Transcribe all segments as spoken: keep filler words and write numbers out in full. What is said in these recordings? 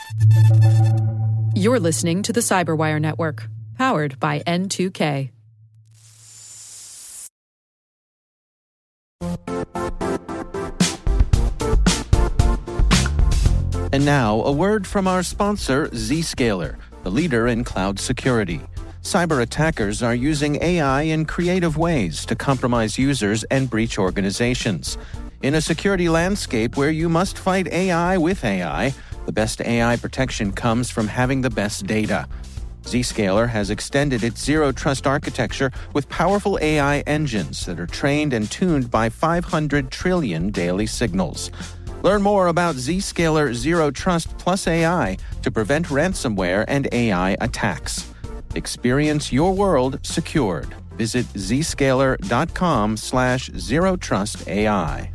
You're listening to the Cyberwire Network, powered by N two K. And now, a word from our sponsor, Zscaler, the leader in cloud security. Cyber attackers are using A I in creative ways to compromise users and breach organizations. In a security landscape where you must fight A I with A I, the best A I protection comes from having the best data. Zscaler has extended its zero-trust architecture with powerful A I engines that are trained and tuned by five hundred trillion daily signals. Learn more about Zscaler Zero Trust Plus A I to prevent ransomware and A I attacks. Experience your world secured. Visit zscaler.com slash zero trust AI.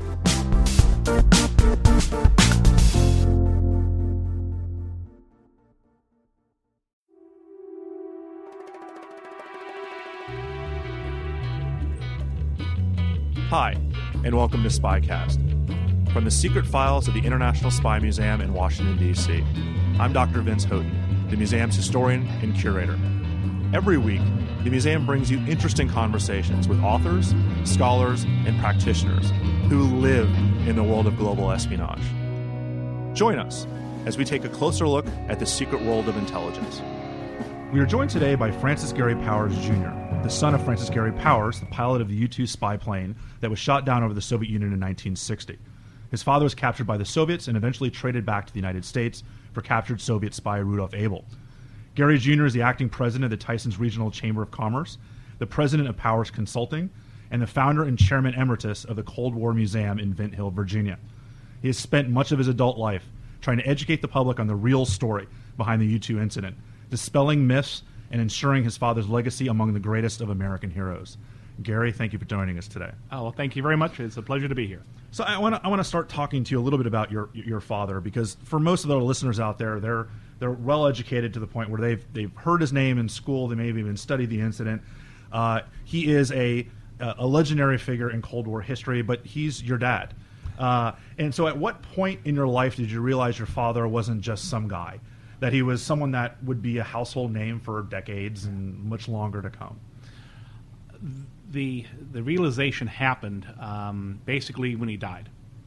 Hi, and welcome to SpyCast. From the secret files of the International Spy Museum in Washington, D C, I'm Doctor Vince Houghton, the museum's historian and curator. Every week, the museum brings you interesting conversations with authors, scholars, and practitioners who live in the world of global espionage. Join us as we take a closer look at the secret world of intelligence. We are joined today by Francis Gary Powers, Junior, the son of Francis Gary Powers, the pilot of the U two spy plane that was shot down over the Soviet Union in nineteen sixty. His father was captured by the Soviets and eventually traded back to the United States for captured Soviet spy Rudolf Abel. Gary Junior is the acting president of the Tysons Regional Chamber of Commerce, the president of Powers Consulting, and the founder and chairman emeritus of the Cold War Museum in Vint Hill, Virginia. He has spent much of his adult life trying to educate the public on the real story behind the U two incident, dispelling myths and ensuring his father's legacy among the greatest of American heroes. Gary, thank you for joining us today. Oh, well, thank you very much. It's a pleasure to be here. So I want to I want to start talking to you a little bit about your your father, because for most of the listeners out there, they're they're well educated to the point where they've they've heard his name in school. They may have even studied the incident. Uh, he is a a legendary figure in Cold War history, but he's your dad. Uh, and so, at what point in your life did you realize your father wasn't just some guy, that he was someone that would be a household name for decades and much longer to come? The the realization happened um, basically when he died.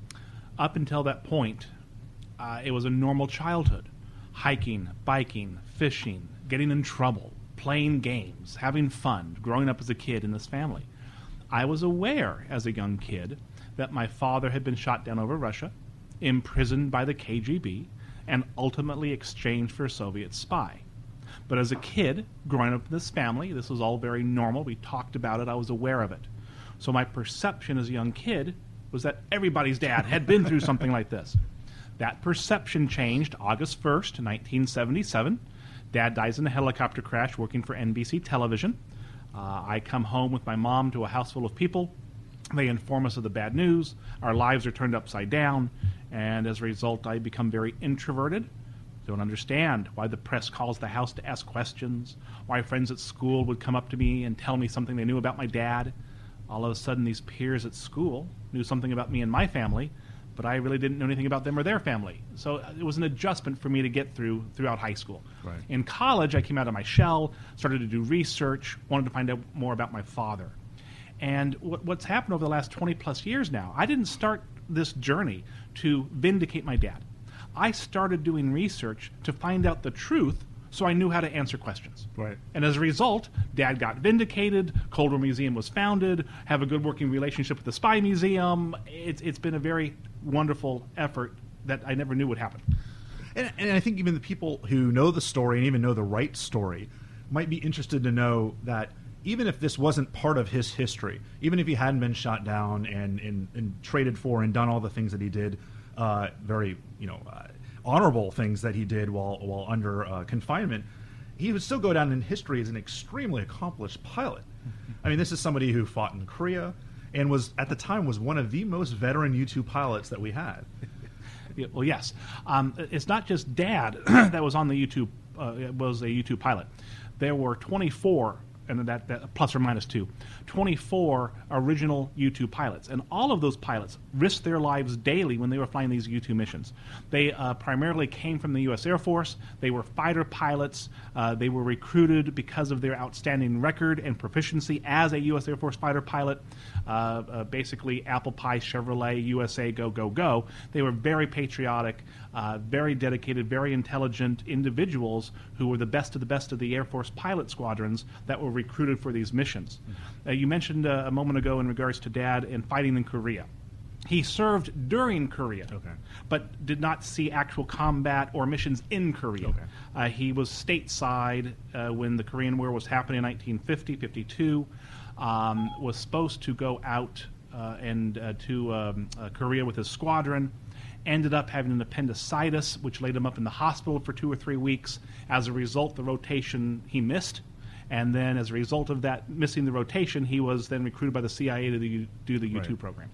Up until that point, uh, it was a normal childhood. Hiking, biking, fishing, getting in trouble, playing games, having fun, growing up as a kid in this family. I was aware as a young kid that my father had been shot down over Russia, imprisoned by the K G B, and ultimately exchanged for a Soviet spy. But as a kid, growing up in this family, this was all very normal. We talked about it. I was aware of it. So my perception as a young kid was that everybody's dad had been through something like this. That perception changed August first, nineteen seventy-seven. Dad dies in a helicopter crash working for N B C television. Uh, I come home with my mom to a house full of people. They inform us of the bad news. Our lives are turned upside down. And as a result, I become very introverted. Don't understand why the press calls the house to ask questions, why friends at school would come up to me and tell me something they knew about my dad. All of a sudden, these peers at school knew something about me and my family, but I really didn't know anything about them or their family. So it was an adjustment for me to get through throughout high school. Right. In college, I came out of my shell, started to do research, wanted to find out more about my father. And what, what's happened over the last twenty plus years now, I didn't start this journey to vindicate my dad. I started doing research to find out the truth so I knew how to answer questions. Right. And as a result, Dad got vindicated, Cold War Museum was founded, have a good working relationship with the Spy Museum. It's, it's been a very wonderful effort that I never knew would happen. And, and I think even the people who know the story and even know the right story might be interested to know that even if this wasn't part of his history, even if he hadn't been shot down and, and, and traded for and done all the things that he did, uh, very, you know, uh, honorable things that he did while while under uh, confinement, he would still go down in history as an extremely accomplished pilot. I mean, this is somebody who fought in Korea and was, at the time, was one of the most veteran U two pilots that we had. Yeah, well, yes. Um, it's not just Dad that was on the U two, uh, was a U two pilot. There were twenty-four and that, that plus or minus two, twenty-four original U two pilots. And all of those pilots risked their lives daily when they were flying these U two missions. They uh, primarily came from the U S Air Force. They were fighter pilots. Uh, they were recruited because of their outstanding record and proficiency as a U S Air Force fighter pilot. Uh, uh, basically, apple pie, Chevrolet, U S A, go, go, go. They were very patriotic, uh, very dedicated, very intelligent individuals who were the best of the best of the Air Force pilot squadrons that were recruited for these missions. Mm-hmm. Uh, you mentioned uh, a moment ago in regards to Dad and fighting in Korea. He served during Korea, okay. but did not see actual combat or missions in Korea. Okay. Uh, he was stateside uh, when the Korean War was happening in nineteen fifty, fifty-two, um, was supposed to go out uh, and uh, to um, uh, Korea with his squadron, ended up having an appendicitis, which laid him up in the hospital for two or three weeks. As a result, the rotation he missed. And then as a result of that missing the rotation, he was then recruited by the C I A to do, do the U two right. program.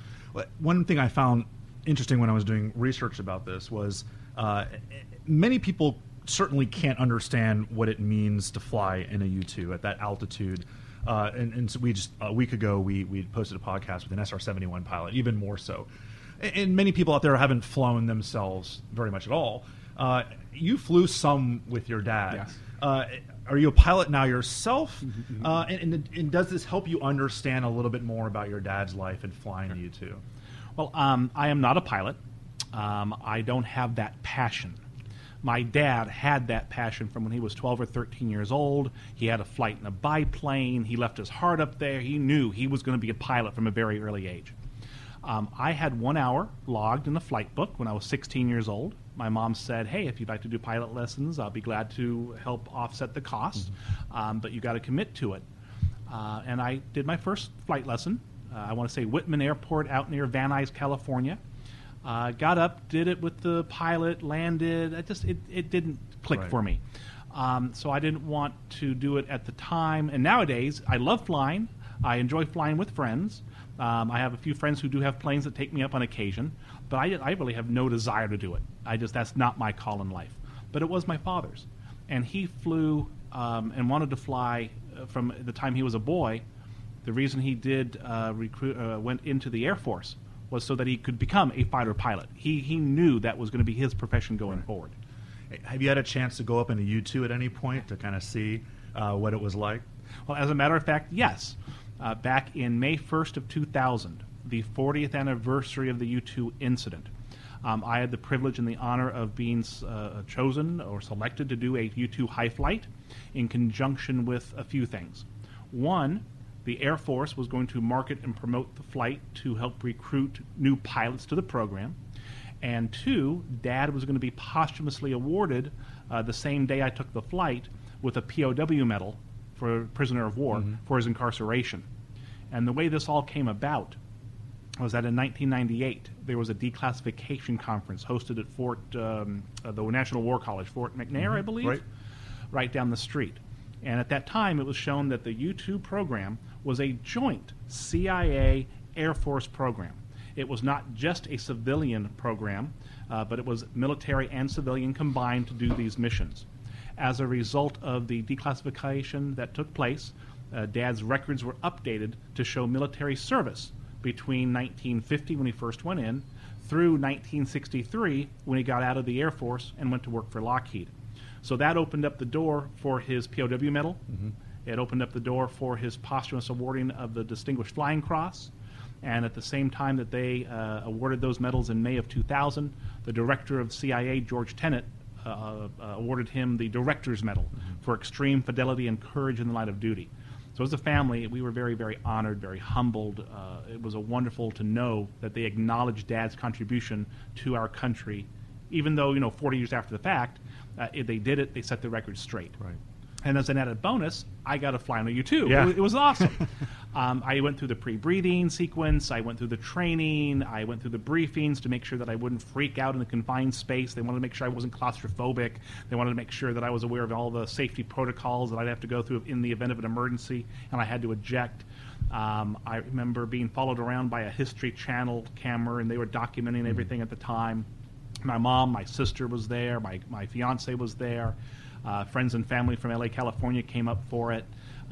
One thing I found interesting when I was doing research about this was uh, many people certainly can't understand what it means to fly in a U two at that altitude. Uh, and, and so we just a week ago we we posted a podcast with an S R seventy-one pilot, even more so. And, and many people out there haven't flown themselves very much at all. Uh, you flew some with your dad. Yes. Uh, are you a pilot now yourself? Mm-hmm. uh, and, and, and does this help you understand a little bit more about your dad's life and flying sure. the U two? Well, um, I am not a pilot. Um, I don't have that passion. My dad had that passion from when he was twelve or thirteen years old. He had a flight in a biplane. He left his heart up there. He knew he was going to be a pilot from a very early age. Um, I had one hour logged in the flight book when I was sixteen years old. My mom said, hey, if you'd like to do pilot lessons, I'll be glad to help offset the cost, mm-hmm. um, but you got to commit to it. Uh, and I did my first flight lesson. Uh, I want to say Whitman Airport out near Van Nuys, California. Uh, got up, did it with the pilot, landed. I just it, it didn't click right. for me. Um, so I didn't want to do it at the time. And nowadays, I love flying. I enjoy flying with friends. Um, I have a few friends who do have planes that take me up on occasion, but I, I really have no desire to do it. I just that's not my call in life. But it was my father's, and he flew um, and wanted to fly uh, from the time he was a boy. The reason he did uh, recruit uh, went into the Air Force was so that he could become a fighter pilot. He he knew that was going to be his profession going right. forward. Have you had a chance to go up in a U two at any point to kind of see uh, what it was like? Well, as a matter of fact, yes. Uh, back in May first of two thousand, the fortieth anniversary of the U two incident, um, I had the privilege and the honor of being uh, chosen or selected to do a U two high flight in conjunction with a few things. One, the Air Force was going to market and promote the flight to help recruit new pilots to the program. And two, Dad was going to be posthumously awarded uh, the same day I took the flight with a P O W medal for prisoner of war mm-hmm. for his incarceration. And the way this all came about was that in nineteen ninety-eight, there was a declassification conference hosted at Fort, um, uh, the National War College, Fort McNair, mm-hmm. I believe, right. right down the street. And at that time, it was shown that the U two program was a joint C I A Air Force program. It was not just a civilian program, uh, but it was military and civilian combined to do these missions. As a result of the declassification that took place, uh, Dad's records were updated to show military service between nineteen fifty, when he first went in, through nineteen sixty-three, when he got out of the Air Force and went to work for Lockheed. So that opened up the door for his P O W medal. Mm-hmm. It opened up the door for his posthumous awarding of the Distinguished Flying Cross. And at the same time that they uh, awarded those medals in May of two thousand, the director of C I A, George Tenet, uh, uh, awarded him the Director's Medal mm-hmm. for extreme fidelity and courage in the line of duty. So as a family, we were very, very honored, very humbled. Uh, it was a wonderful to know that they acknowledged Dad's contribution to our country, even though, you know, forty years after the fact, uh, if they did it, they set the record straight. Right. And as an added bonus, I got to fly on a U two. Yeah. It, it was awesome. um, I went through the pre-breathing sequence. I went through the training. I went through the briefings to make sure that I wouldn't freak out in a confined space. They wanted to make sure I wasn't claustrophobic. They wanted to make sure that I was aware of all the safety protocols that I'd have to go through in the event of an emergency, and I had to eject. Um, I remember being followed around by a History Channel camera, and they were documenting mm-hmm. everything at the time. My mom, my sister was there. My, my fiance was there. Uh, friends and family from L A, California came up for it.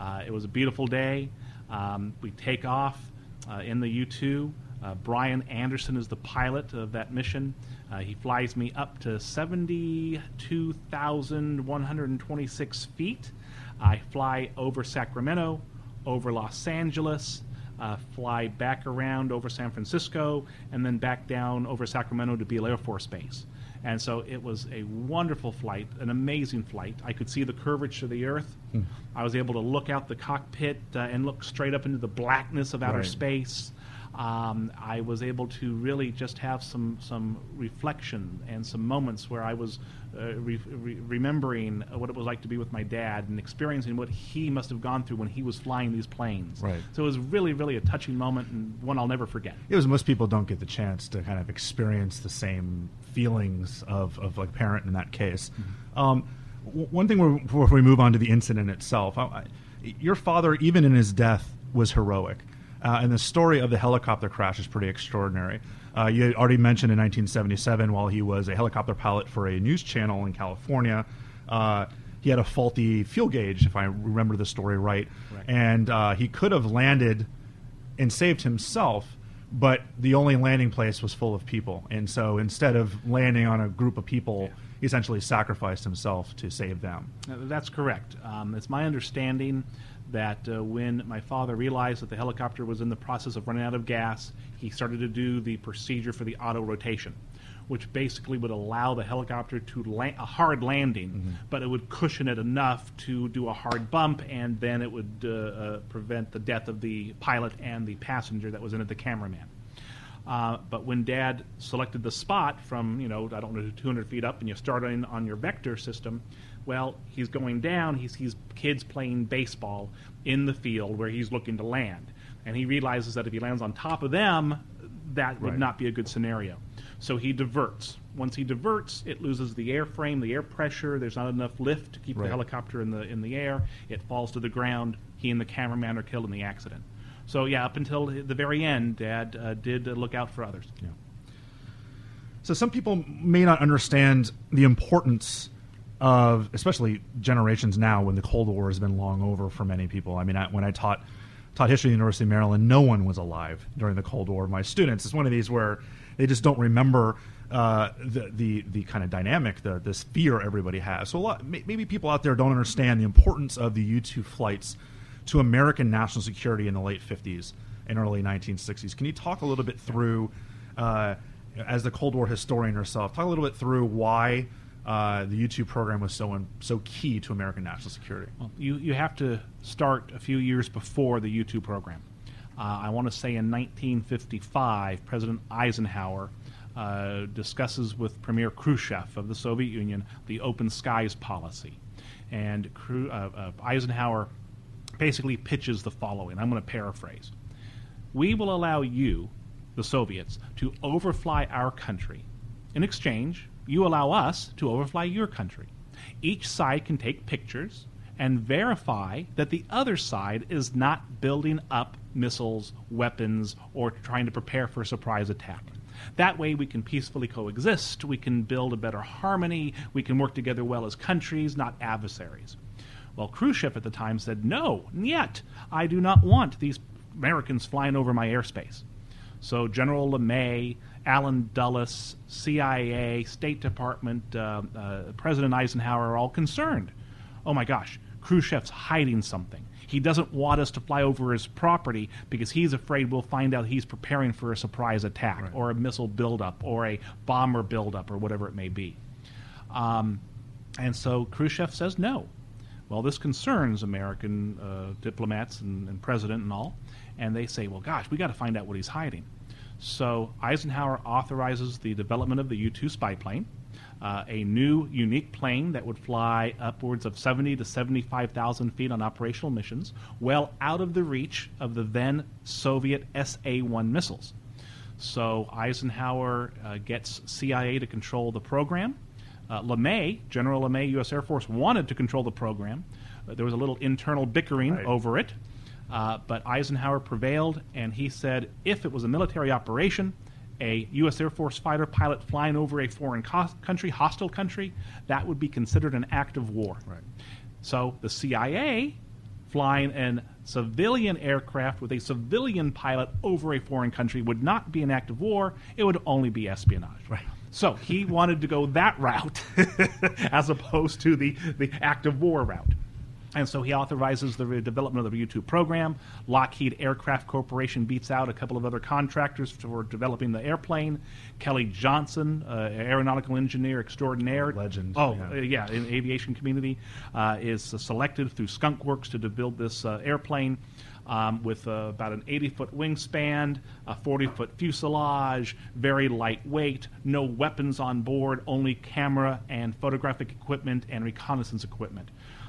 Uh, it was a beautiful day. Um, we take off uh, in the U two. Uh, Brian Anderson is the pilot of that mission. Uh, he flies me up to seventy-two thousand one hundred twenty-six feet. I fly over Sacramento, over Los Angeles, uh, fly back around over San Francisco, and then back down over Sacramento to Beale Air Force Base. And so it was a wonderful flight, an amazing flight. I could see the curvature of the Earth. Hmm. I was able to look out the cockpit uh, and look straight up into the blackness of outer Right. space. Um, I was able to really just have some, some reflection and some moments where I was uh, re- re- remembering what it was like to be with my dad and experiencing what he must have gone through when he was flying these planes. Right. So it was really, really a touching moment and one I'll never forget. It was most people don't get the chance to kind of experience the same feelings of, of like parent in that case. Mm-hmm. Um, w- one thing we're, before we move on to the incident itself, I, I, your father, even in his death, was heroic. Uh, and the story of the helicopter crash is pretty extraordinary. Uh, you had already mentioned in nineteen seventy-seven, while he was a helicopter pilot for a news channel in California, uh, he had a faulty fuel gauge, if I remember the story right. Correct. And uh, he could have landed and saved himself, but the only landing place was full of people. And so instead of landing on a group of people, Yeah. he essentially sacrificed himself to save them. Uh, That's correct. Um, it's my understanding that uh, when my father realized that the helicopter was in the process of running out of gas, he started to do the procedure for the auto rotation, which basically would allow the helicopter to land a hard landing, mm-hmm. but it would cushion it enough to do a hard bump, and then it would uh, uh, prevent the death of the pilot and the passenger that was in it, the cameraman. Uh, but when Dad selected the spot from, you know, I don't know, two hundred feet up, and you start in on your vector system, well, he's going down, he sees kids playing baseball in the field where he's looking to land. And he realizes that if he lands on top of them, that would Right. not be a good scenario. So he diverts. Once he diverts, it loses the airframe, the air pressure, there's not enough lift to keep Right. the helicopter in the in the air. It falls to the ground. He and the cameraman are killed in the accident. So, yeah, up until the very end, Dad uh, did uh, look out for others. Yeah. So some people may not understand the importance of, especially generations now when the Cold War has been long over for many people. I mean, I, when I taught taught history at the University of Maryland, no one was alive during the Cold War. My students, it's one of these where they just don't remember uh, the, the the kind of dynamic, the this fear everybody has. So a lot, maybe people out there don't understand the importance of the U two flights to American national security in the late fifties and early nineteen sixties. Can you talk a little bit through, uh, as the Cold War historian herself, talk a little bit through why uh, the U two program was so in, so key to American national security? Well, you, you have to start a few years before the U two program. Uh, I want to say in nineteen fifty-five, President Eisenhower uh, discusses with Premier Khrushchev of the Soviet Union the open skies policy. And Khru- uh, uh, Eisenhower basically pitches the following. I'm going to paraphrase. We will allow you, the Soviets, to overfly our country. In exchange, you allow us to overfly your country. Each side can take pictures and verify that the other side is not building up missiles, weapons, or trying to prepare for a surprise attack. That way we can peacefully coexist, we can build a better harmony, we can work together well as countries, not adversaries. Well, Khrushchev at the time said, no, yet, I do not want these Americans flying over my airspace. So General LeMay, Allen Dulles, C I A, State Department, uh, uh, President Eisenhower are all concerned. Oh my gosh, Khrushchev's hiding something. He doesn't want us to fly over his property because he's afraid we'll find out he's preparing for a surprise attack Right. or a missile buildup or a bomber buildup or whatever it may be. Um, and so Khrushchev says no. Well, this concerns American uh, diplomats and, and president and all, and they say, well, gosh, we got to find out what he's hiding. So Eisenhower authorizes the development of the U two spy plane, uh, a new, unique plane that would fly upwards of seventy to seventy-five thousand feet on operational missions, well out of the reach of the then Soviet S A one missiles. So Eisenhower uh, gets C I A to control the program. Uh, LeMay, General LeMay, U S Air Force, wanted to control the program. Uh, there was a little internal bickering Right. over it, uh, but Eisenhower prevailed, and he said if it was a military operation, a U S Air Force fighter pilot flying over a foreign co- country, hostile country, that would be considered an act of war. Right. So the C I A flying an civilian aircraft with a civilian pilot over a foreign country would not be an act of war. It would only be espionage. Right. So he wanted to go that route as opposed to the, the act of war route. And so he authorizes the development of the U two program. Lockheed Aircraft Corporation beats out a couple of other contractors for developing the airplane. Kelly Johnson, uh, aeronautical engineer extraordinaire. Legend. Oh, yeah. uh, yeah, in the aviation community, uh, is uh, selected through Skunk Works to, to build this uh, airplane um, with uh, about an eighty-foot wingspan, a forty-foot fuselage, very lightweight, no weapons on board, only camera and photographic equipment and reconnaissance equipment.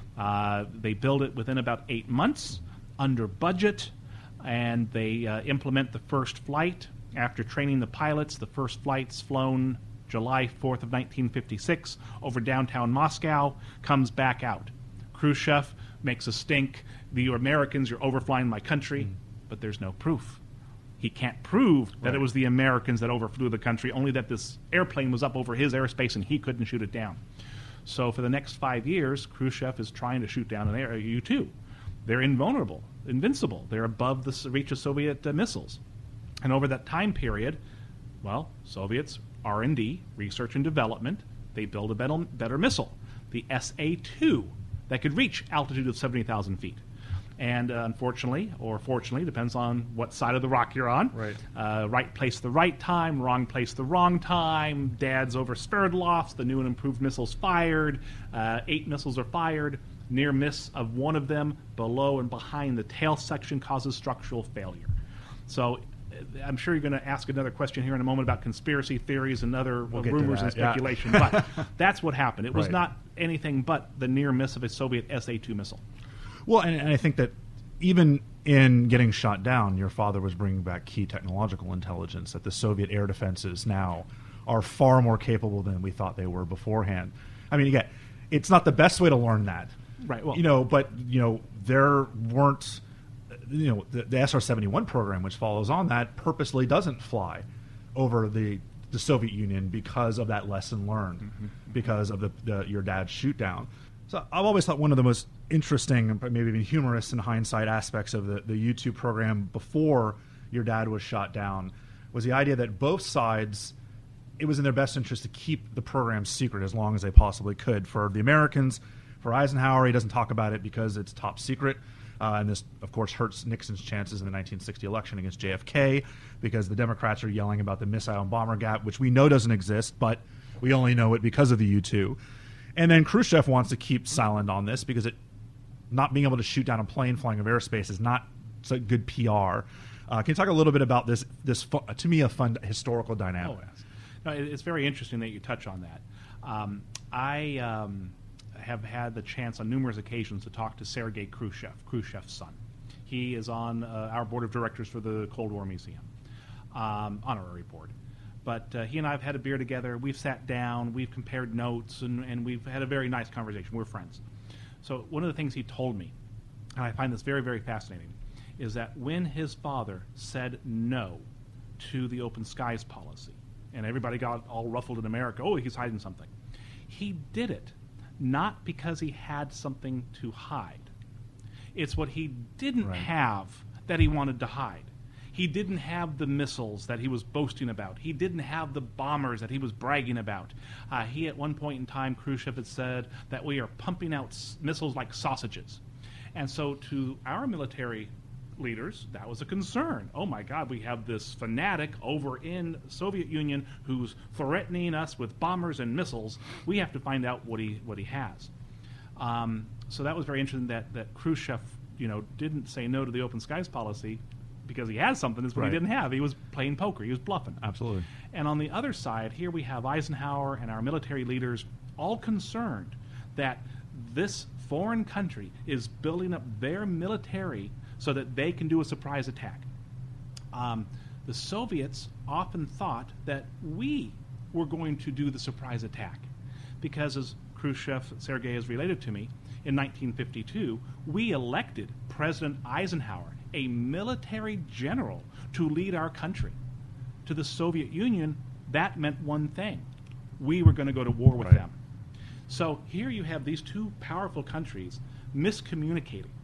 Uh, they build it within about eight months, under budget, and they uh, implement the first flight. After training the pilots, the first flight's flown July fourth of nineteen fifty-six over downtown Moscow, comes back out. Khrushchev makes a stink. The you Americans, you're overflying my country, mm. but there's no proof. He can't prove that right. it was the Americans that overflew the country, only that this airplane was up over his airspace and he couldn't shoot it down. So for the next five years, Khrushchev is trying to shoot down an air, a U two. They're invulnerable, invincible. They're above the reach of Soviet uh, missiles. And over that time period, well, Soviets, R and D, research and development, they build a better, better missile, the S A two, that could reach altitude of seventy thousand feet. And uh, unfortunately, or fortunately, depends on what side of the rock you're on. Right. Uh, right place the right time, wrong place the wrong time. Dad's over Sverdlovsk. The new and improved missiles fired. Uh, eight missiles are fired. Near miss of one of them below and behind the tail section causes structural failure. So uh, I'm sure you're going to ask another question here in a moment about conspiracy theories and other We'll uh, get to rumors that, and yeah. speculation. But that's what happened. It was Right. not anything but the near miss of a Soviet S A two missile. Well, and, and I think that even in getting shot down, your father was bringing back key technological intelligence that the Soviet air defenses now are far more capable than we thought they were beforehand. I mean, again, it's not the best way to learn that. Right. Well, you know, but, you know, there weren't, you know, the, the S R seventy-one program, which follows on that, purposely doesn't fly over the the Soviet Union because of that lesson learned, mm-hmm. because of the, the your dad's shoot down. So I've always thought one of the most interesting, but maybe even humorous in hindsight, aspects of the, the U two program before your dad was shot down was the idea that both sides, it was in their best interest to keep the program secret as long as they possibly could. For the Americans, for Eisenhower, he doesn't talk about it because it's top secret. Uh, and this, of course, hurts Nixon's chances in the nineteen sixty election against J F K because the Democrats are yelling about the missile and bomber gap, which we know doesn't exist, but we only know it because of the U two. And then Khrushchev wants to keep silent on this because it not being able to shoot down a plane flying over airspace is not so good P R. Uh, can you talk a little bit about this, this fu- to me, a fun historical dynamic? Oh, yes. No, it, it's very interesting that you touch on that. Um, I um, have had the chance on numerous occasions to talk to Sergei Khrushchev, Khrushchev's son. He is on uh, our board of directors for the Cold War Museum, um, honorary board. But uh, he and I have had a beer together. We've sat down. We've compared notes, and, and we've had a very nice conversation. We're friends. So one of the things he told me, and I find this very, very fascinating, is that when his father said no to the open skies policy, and everybody got all ruffled in America, oh, he's hiding something, he did it not because he had something to hide. It's what he didn't Right. have that he wanted to hide. He didn't have the missiles that he was boasting about. He didn't have the bombers that he was bragging about. Uh, he, at one point in time, Khrushchev had said that we are pumping out s- missiles like sausages. And so to our military leaders, that was a concern. Oh, my God, we have this fanatic over in Soviet Union who's threatening us with bombers and missiles. We have to find out what he, what he has. Um, so that was very interesting that, that Khrushchev, you know, didn't say no to the open skies policy because he has something that's what Right. he didn't have. He was playing poker. He was bluffing. Absolutely. And on the other side, here we have Eisenhower and our military leaders all concerned that this foreign country is building up their military so that they can do a surprise attack. Um, the Soviets often thought that we were going to do the surprise attack because, as Khrushchev, Sergei, has related to me, in nineteen fifty-two, we elected President Eisenhower, a military general, to lead our country. To the Soviet Union, that meant one thing. We were going to go to war with Right. them. So here you have these two powerful countries miscommunicating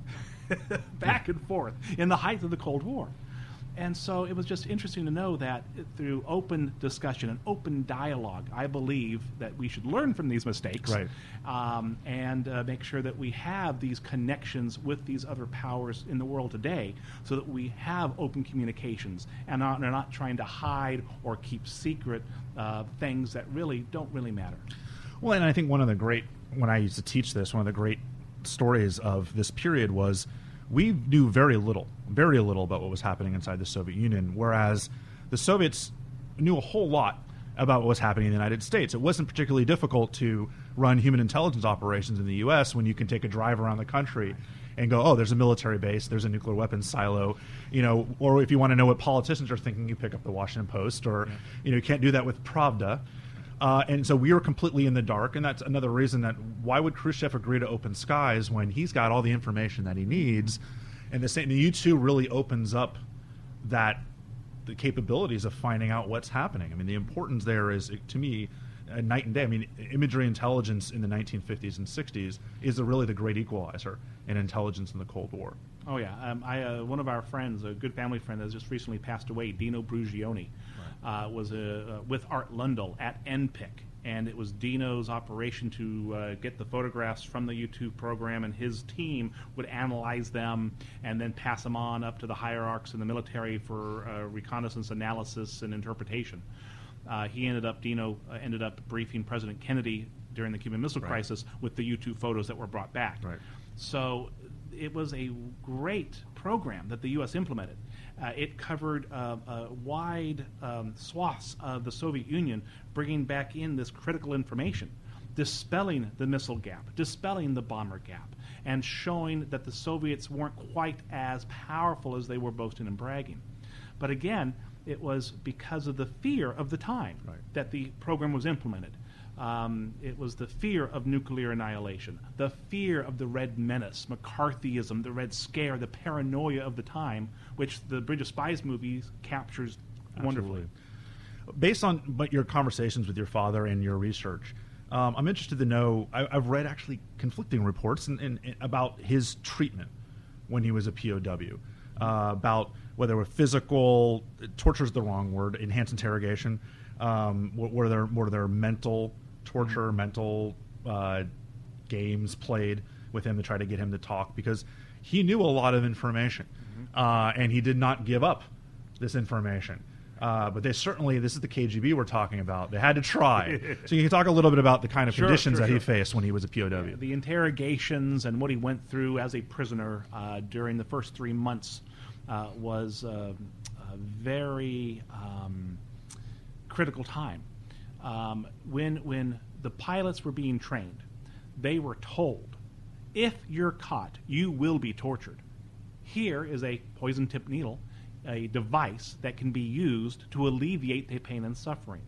back and forth in the height of the Cold War. And so it was just interesting to know that through open discussion and open dialogue, I believe that we should learn from these mistakes, right. um, and uh, make sure that we have these connections with these other powers in the world today, so that we have open communications and are not, not trying to hide or keep secret uh, things that really don't really matter. Well, and I think one of the great, when I used to teach this, one of the great stories of this period was we knew very little, very little about what was happening inside the Soviet Union, whereas the Soviets knew a whole lot about what was happening in the United States. It wasn't particularly difficult to run human intelligence operations in the U S when you can take a drive around the country and go, oh, there's a military base, there's a nuclear weapons silo, you know, or if you want to know what politicians are thinking, you pick up the Washington Post, or, yeah. you know, you can't do that with Pravda. Uh, and so we were completely in the dark, and that's another reason that why would Khrushchev agree to open skies when he's got all the information that he needs? And the same, the U two really opens up that the capabilities of finding out what's happening. I mean, the importance there is, to me, uh, night and day. I mean, imagery intelligence in the nineteen fifties and sixties is the, really the great equalizer in intelligence in the Cold War. Oh yeah, um, I uh, one of our friends, a good family friend that has just recently passed away, Dino Brugioni. Uh, was uh, uh, with Art Lundell at N P I C, and it was Dino's operation to uh, get the photographs from the U two program, and his team would analyze them and then pass them on up to the hierarchs in the military for uh, reconnaissance analysis and interpretation. Uh, he ended up, Dino uh, ended up briefing President Kennedy during the Cuban Missile right. Crisis with the U two photos that were brought back. Right. So it was a great program that the U S implemented. Uh, it covered uh, uh, wide um, swaths of the Soviet Union, bringing back in this critical information, dispelling the missile gap, dispelling the bomber gap, and showing that the Soviets weren't quite as powerful as they were boasting and bragging. But again, it was because of the fear of the time right. that the program was implemented. Um, it was the fear of nuclear annihilation, the fear of the Red Menace, McCarthyism, the Red Scare, the paranoia of the time, which the Bridge of Spies movies captures wonderfully. Absolutely. Based on but your conversations with your father and your research, um, I'm interested to know, I, I've read actually conflicting reports in, in, in, about his treatment when he was a P O W, uh, about whether it was physical, torture is the wrong word, enhanced interrogation, um, were there, were there mental torture, mental uh, games played with him to try to get him to talk, because he knew a lot of information, mm-hmm. uh, and he did not give up this information. Uh, but they certainly, this is the K G B we're talking about. They had to try. So you can talk a little bit about the kind of sure, conditions sure, that sure. he faced when he was a P O W. Yeah, the interrogations and what he went through as a prisoner uh, during the first three months uh, was uh, a very um, critical time. Um, when when the pilots were being trained, they were told, if you're caught, you will be tortured. Here is a poison-tipped needle, a device that can be used to alleviate the pain and suffering.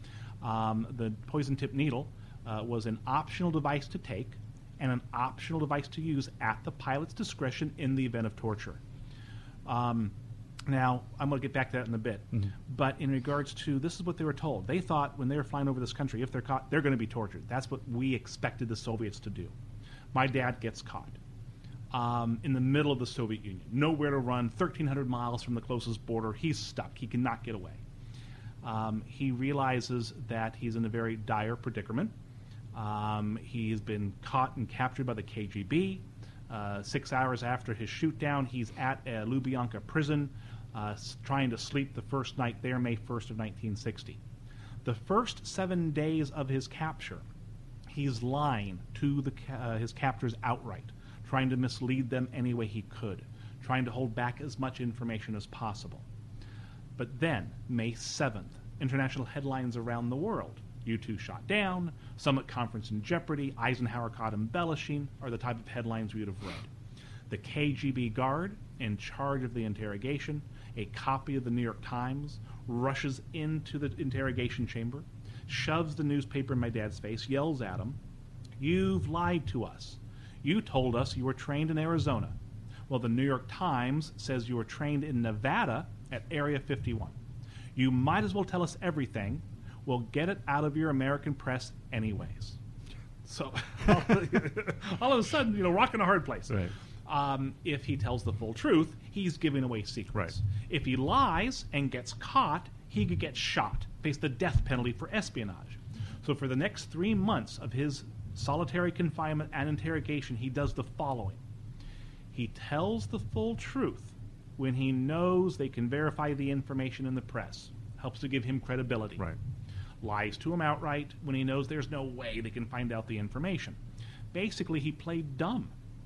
Um, the poison-tipped needle uh, was an optional device to take and an optional device to use at the pilot's discretion in the event of torture. Um, Now, I'm going to get back to that in a bit. Mm-hmm. But in regards to, this is what they were told. They thought when they were flying over this country, if they're caught, they're going to be tortured. That's what we expected the Soviets to do. My dad gets caught um, in the middle of the Soviet Union. Nowhere to run, thirteen hundred miles from the closest border. He's stuck. He cannot get away. Um, he realizes that he's in a very dire predicament. Um, he's been caught and captured by the K G B. Uh, six hours after his shoot-down, he's at uh, Lubyanka prison, uh, s- trying to sleep the first night there, May first of nineteen sixty. The first seven days of his capture, he's lying to the ca- uh, his captors outright, trying to mislead them any way he could, trying to hold back as much information as possible. But then, May seventh, international headlines around the world. U two shot down, summit conference in jeopardy, Eisenhower caught embellishing, are the type of headlines we would have read. The K G B guard in charge of the interrogation, a copy of the New York Times, rushes into the interrogation chamber, shoves the newspaper in my dad's face, yells at him, "You've lied to us. You told us you were trained in Arizona. Well, the New York Times says you were trained in Nevada at Area fifty-one. You might as well tell us everything. We'll get it out of your American press anyways." So all of a sudden, you know, rock in a hard place. Right. Um, if he tells the full truth, he's giving away secrets. Right. If he lies and gets caught, he could get shot, face the death penalty for espionage. So for the next three months of his solitary confinement and interrogation, he does the following. He tells the full truth when he knows they can verify the information in the press. Helps to give him credibility. Right. Lies to him outright when he knows there's no way they can find out the information. Basically, he played dumb.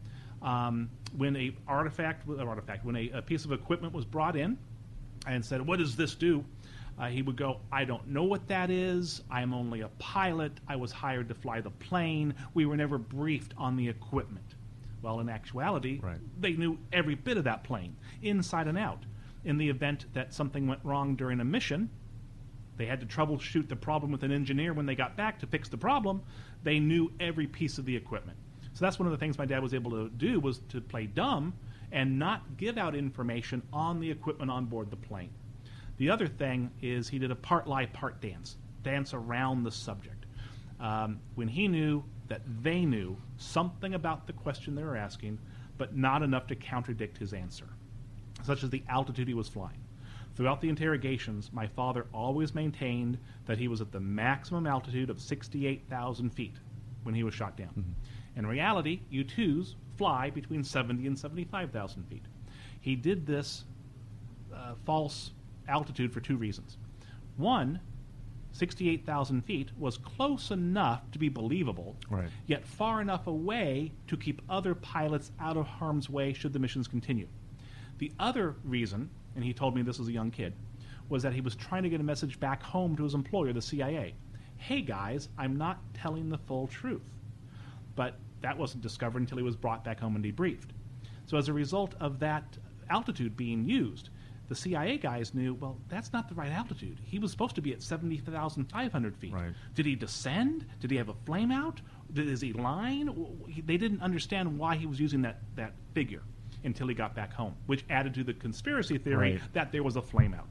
Um, when a artifact, or artifact, when a, a piece of equipment was brought in and said, "What does this do?" Uh, he would go, "I don't know what that is. I'm only a pilot. I was hired to fly the plane. We were never briefed on the equipment." Well, in actuality, right. they knew every bit of that plane, inside and out. In the event that something went wrong during a mission, they had to troubleshoot the problem with an engineer when they got back to fix the problem. They knew every piece of the equipment. So that's one of the things my dad was able to do, was to play dumb and not give out information on the equipment on board the plane. The other thing is he did a part lie, part dance, dance around the subject. Um, when he knew that they knew something about the question they were asking, but not enough to contradict his answer, such as the altitude he was flying. Throughout the interrogations, my father always maintained that he was at the maximum altitude of sixty-eight thousand feet when he was shot down. Mm-hmm. In reality, U two's fly between seventy and seventy-five thousand feet. He did this uh, false altitude for two reasons. One, sixty-eight thousand feet was close enough to be believable, right. yet far enough away to keep other pilots out of harm's way should the missions continue. The other reason, and he told me this as a young kid, was that he was trying to get a message back home to his employer, the C I A. Hey guys, I'm not telling the full truth. But that wasn't discovered until he was brought back home and debriefed. So as a result of that altitude being used, the C I A guys knew, well, that's not the right altitude. He was supposed to be at seventy thousand five hundred feet. Right. Did he descend? Did he have a flame out? Did, is he lying? They didn't understand why he was using that, that figure until he got back home, which added to the conspiracy theory right. that there was a flame out.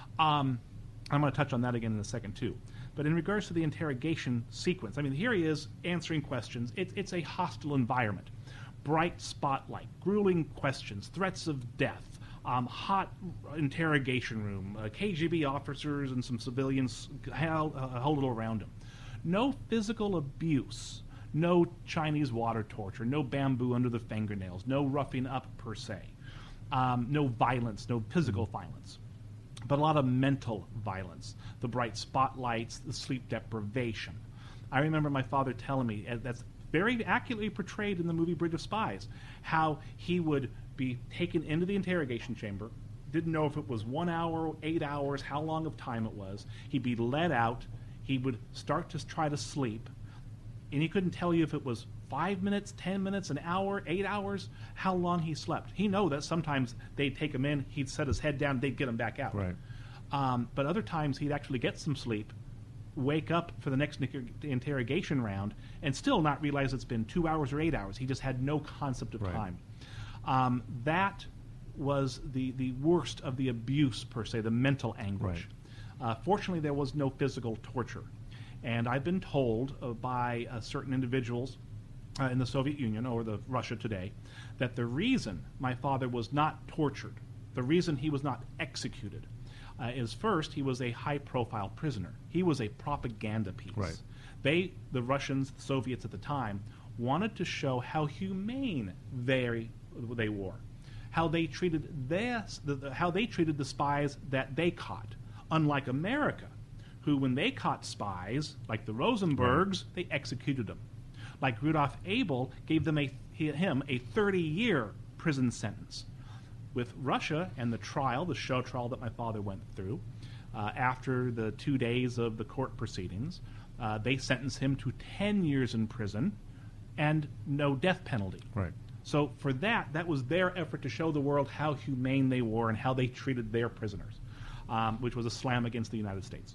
Um, I'm going to touch on that again in a second, too. But in regards to the interrogation sequence, I mean, here he is answering questions. It, it's a hostile environment. Bright spotlight, grueling questions, threats of death, um, hot interrogation room, uh, K G B officers and some civilians held, uh, huddled around him. No physical abuse, no Chinese water torture, no bamboo under the fingernails, no roughing up per se, um, no violence, no physical violence. But a lot of mental violence, the bright spotlights, the sleep deprivation. I remember my father telling me, and that's very accurately portrayed in the movie Bridge of Spies, how he would be taken into the interrogation chamber, didn't know if it was one hour, eight hours, how long of time it was. He'd be let out. He would start to try to sleep, and he couldn't tell you if it was five minutes, ten minutes, an hour, eight hours, how long he slept. He know that sometimes they'd take him in, he'd set his head down, they'd get him back out. Right. Um, but other times he'd actually get some sleep, wake up for the next interrogation round, and still not realize it's been two hours or eight hours. He just had no concept of right. time. Um, that was the, the worst of the abuse, per se, the mental anguish. Right. Uh, fortunately, there was no physical torture. And I've been told uh, by uh, certain individuals uh, in the Soviet Union, or the Russia today, that the reason my father was not tortured, the reason he was not executed, uh, is first, he was a high-profile prisoner. He was a propaganda piece. Right. They, the Russians, the Soviets at the time, wanted to show how humane they, they were, how they treated their, the, how they treated the spies that they caught, unlike America, who, when they caught spies, like the Rosenbergs, they executed them. Like Rudolf Abel gave them a, him a thirty-year prison sentence. With Russia and the trial, the show trial that my father went through, uh, after the two days of the court proceedings, uh, they sentenced him to ten years in prison and no death penalty. Right. So for that, that was their effort to show the world how humane they were and how they treated their prisoners, um, which was a slam against the United States.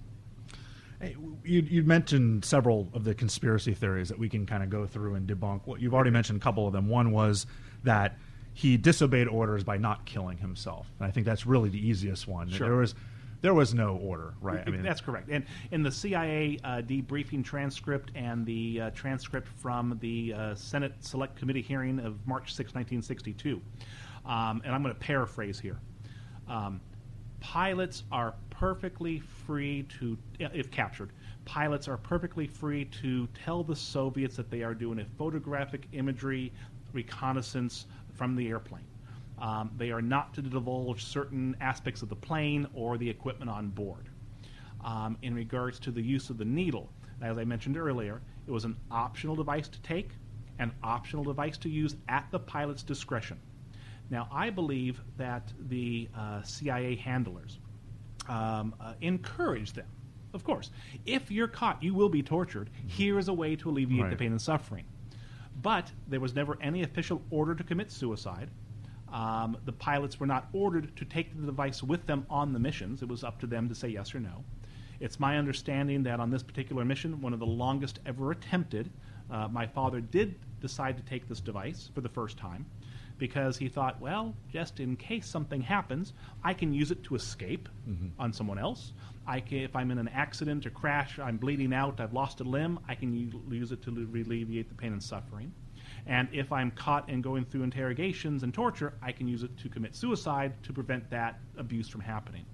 Hey, you, you mentioned several of the conspiracy theories that we can kind of go through and debunk. Well, you've already mentioned a couple of them. One was that he disobeyed orders by not killing himself. And I think that's really the easiest one. Sure. There was There was no order, right? I mean, that's correct. And in the C I A uh, debriefing transcript and the uh, transcript from the uh, Senate Select Committee hearing of March sixth, nineteen sixty-two, um, and I'm going to paraphrase here. Um, pilots are perfectly free to, if captured, pilots are perfectly free to tell the Soviets that they are doing a photographic imagery reconnaissance from the airplane. Um, they are not to divulge certain aspects of the plane or the equipment on board. Um, in regards to the use of the needle, as I mentioned earlier, it was an optional device to take, an optional device to use at the pilot's discretion. Now, I believe that the uh, C I A handlers um, uh, encourage them. Of course, if you're caught, you will be tortured. Here is a way to alleviate Right. the pain and suffering. But there was never any official order to commit suicide. Um, the pilots were not ordered to take the device with them on the missions. It was up to them to say yes or no. It's my understanding that on this particular mission, one of the longest ever attempted, uh, my father did decide to take this device for the first time because he thought, well, just in case something happens, I can use it to escape mm-hmm. on someone else. I can, if I'm in an accident or crash, I'm bleeding out, I've lost a limb, I can u- use it to alleviate the pain and suffering. And if I'm caught and going through interrogations and torture, I can use it to commit suicide to prevent that abuse from happening.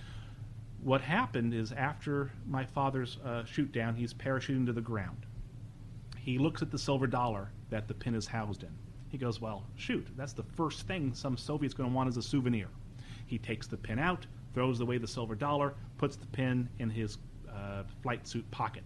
What happened is after my father's uh, shoot down, he's parachuting to the ground. He looks at the silver dollar that the pin is housed in. He goes, well, shoot, that's the first thing some Soviet's going to want as a souvenir. He takes the pin out, throws away the silver dollar, puts the pin in his uh, flight suit pocket.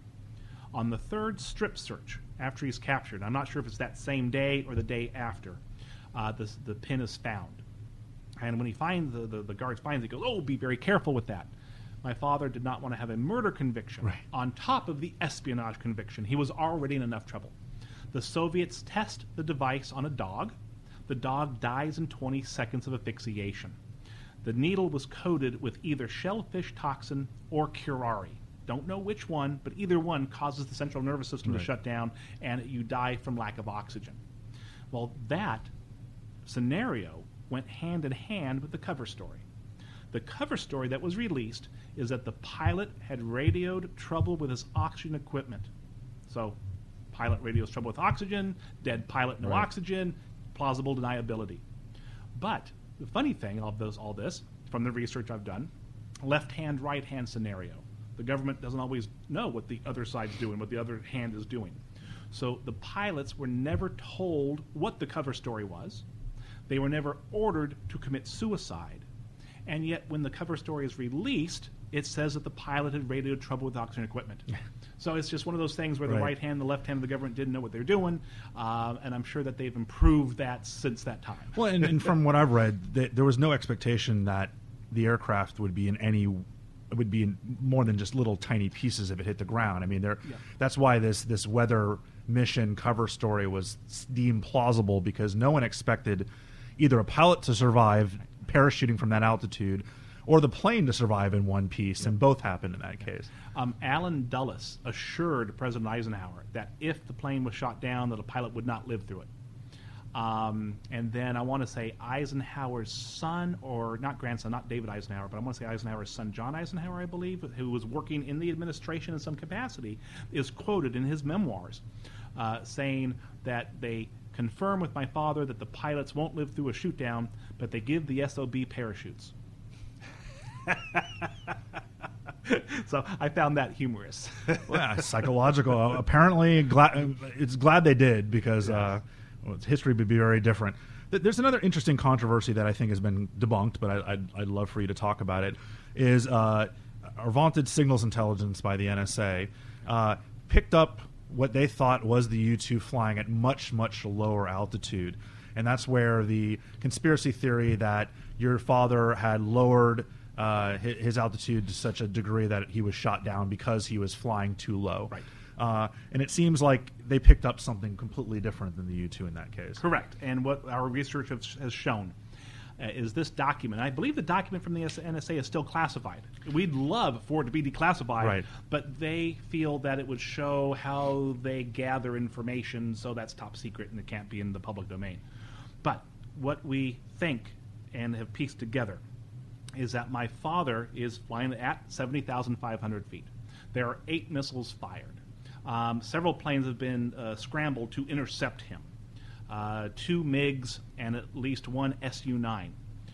On the third strip search, after he's captured, I'm not sure if it's that same day or the day after, uh, the, the pin is found. And when he finds, the, the, the guards finds it, he goes, oh, be very careful with that. My father did not want to have a murder conviction right. on top of the espionage conviction. He was already in enough trouble. The Soviets test the device on a dog. The dog dies in twenty seconds of asphyxiation. The needle was coated with either shellfish toxin or curare. Don't know which one, but either one causes the central nervous system right. to shut down and you die from lack of oxygen. Well, that scenario went hand in hand with the cover story. The cover story that was released is that the pilot had radioed trouble with his oxygen equipment. So, pilot radios trouble with oxygen, dead pilot, no right. oxygen, plausible deniability. But the funny thing of those, all this, from the research I've done, left-hand, right-hand scenario. The government doesn't always know what the other side's doing, what the other hand is doing. So the pilots were never told what the cover story was. They were never ordered to commit suicide. And yet when the cover story is released, it says that the pilot had radioed trouble with oxygen equipment. So it's just one of those things where the right, right hand and the left hand of the government didn't know what they were doing, uh, and I'm sure that they've improved that since that time. Well, and, and from what I've read, th- there was no expectation that the aircraft would be in any would be in more than just little tiny pieces if it hit the ground. I mean, there. Yeah. That's why this this weather mission cover story was deemed plausible, because no one expected either a pilot to survive parachuting from that altitude or the plane to survive in one piece, and both happened in that case. Um, Alan Dulles assured President Eisenhower that if the plane was shot down, that a pilot would not live through it. Um, and then I want to say Eisenhower's son, or not grandson, not David Eisenhower, but I want to say Eisenhower's son, John Eisenhower, I believe, who was working in the administration in some capacity, is quoted in his memoirs uh, saying that they confirm with my father that the pilots won't live through a shoot down, but they give the S O B parachutes. So I found that humorous. Well, yeah, psychological. Uh, apparently, glad, it's glad they did, because uh, well, history would be very different. Th- There's another interesting controversy that I think has been debunked, but I, I'd, I'd love for you to talk about it, is uh, our vaunted signals intelligence by the N S A uh, picked up what they thought was the U two flying at much, much lower altitude. And that's where the conspiracy theory that your father had lowered uh, his altitude to such a degree that he was shot down because he was flying too low. Right. Uh, and it seems like they picked up something completely different than the U two in that case. Correct. And what our research has, has shown uh, is this document. I believe the document from the N S A is still classified. We'd love for it to be declassified, Right. but they feel that it would show how they gather information, so that's top secret and it can't be in the public domain. But what we think and have pieced together is that my father is flying at seventy thousand five hundred feet. There are eight missiles fired. Um, several planes have been uh, scrambled to intercept him. Uh, two MiGs and at least one S U nine.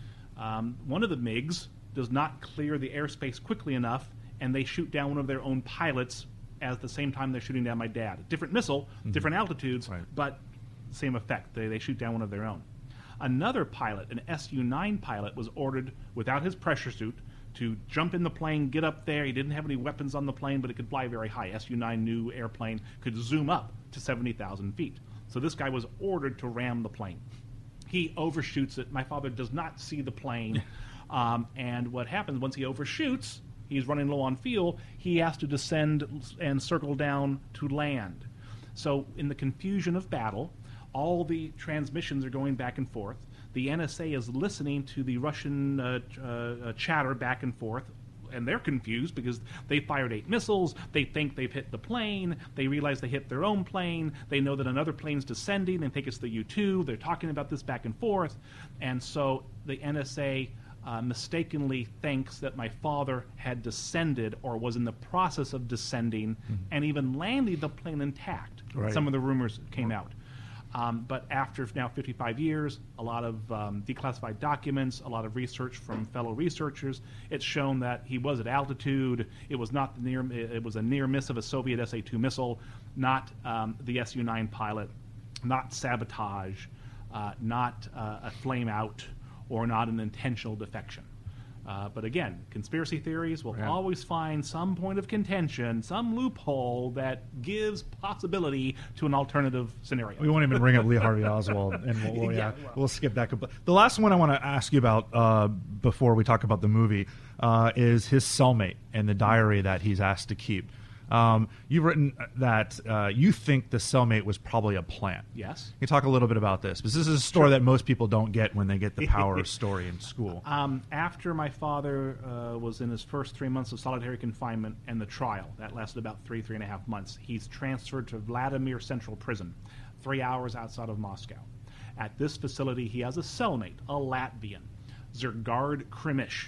Um, one of the MiGs does not clear the airspace quickly enough, and they shoot down one of their own pilots at the same time they're shooting down my dad. Different missile, mm-hmm. different altitudes, right. but same effect. They, they shoot down one of their own. Another pilot, an S U nine pilot, was ordered without his pressure suit to jump in the plane, get up there. He didn't have any weapons on the plane, but it could fly very high. S U nine new airplane could zoom up to seventy thousand feet. So this guy was ordered to ram the plane. He overshoots it. My father does not see the plane. um, and what happens once he overshoots, he's running low on fuel, he has to descend and circle down to land. So in the confusion of battle, all the transmissions are going back and forth. The N S A is listening to the Russian uh, uh, chatter back and forth, and they're confused because they fired eight missiles. They think they've hit the plane. They realize they hit their own plane. They know that another plane's descending. They think it's the U two. They're talking about this back and forth. And so the N S A uh, mistakenly thinks that my father had descended or was in the process of descending mm-hmm. and even landed the plane intact. Right. Some of the rumors came out. Um, but after now fifty-five years, a lot of um, declassified documents, a lot of research from fellow researchers, it's shown that he was at altitude. It was not the near. It was a near miss of a Soviet S A two missile, not um, the S U nine pilot, not sabotage, uh, not uh, a flame out, or not an intentional defection. Uh, but again, conspiracy theories will yeah. always find some point of contention, some loophole that gives possibility to an alternative scenario. We won't even bring up Lee Harvey Oswald, and we'll, we'll, yeah, yeah well. we'll skip that. The last one I want to ask you about uh, before we talk about the movie uh, is his cellmate and the diary that he's asked to keep. Um, you've written that uh, you think the cellmate was probably a plant. Yes. Can you talk a little bit about this? Because this is a story sure. that most people don't get when they get the Power story in school. Um, after my father uh, was in his first three months of solitary confinement and the trial, that lasted about three, three and a half months, he's transferred to Vladimir Central Prison, three hours outside of Moscow. At this facility, he has a cellmate, a Latvian, Zergard Krimish.